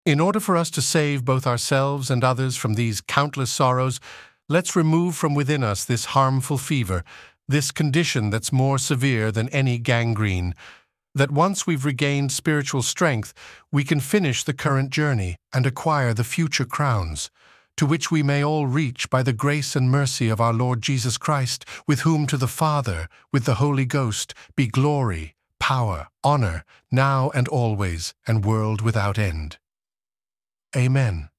In order for us to save both ourselves and others from these countless sorrows, let's remove from within us this harmful fever, this condition that's more severe than any gangrene, that once we've regained spiritual strength, we can finish the current journey and acquire the future crowns, to which we may all reach by the grace and mercy of our Lord Jesus Christ, with whom to the Father, with the Holy Ghost, be glory, power, honor, now and always, and world without end. Amen.